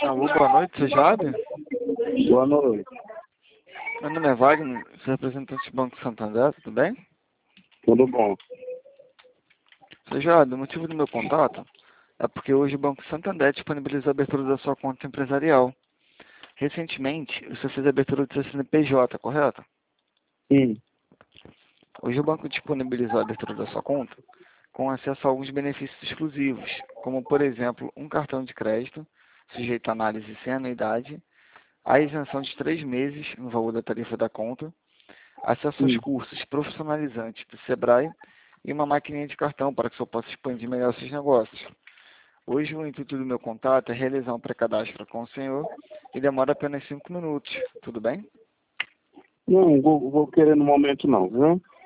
Alô, boa noite, seu Jade? Boa noite. Meu nome é Wagner, sou representante do Banco Santander, tudo bem? Tudo bom? Seu Jade, o motivo do meu contato é porque hoje o Banco Santander disponibiliza a abertura da sua conta empresarial. Recentemente, você fez a abertura do seu CNPJ, correto? Sim. Hoje o banco disponibilizou a abertura da sua conta com acesso a alguns benefícios exclusivos, como, por exemplo, um cartão de crédito, sujeito a análise sem anuidade, a isenção de 3 meses no valor da tarifa da conta, acesso aos Sim. cursos profissionalizantes do Sebrae e uma maquininha de cartão para que o senhor possa expandir melhor seus negócios. Hoje o intuito do meu contato é realizar um pré-cadastro com o senhor e demora apenas 5 minutos, tudo bem? Não, vou querer no momento não, viu?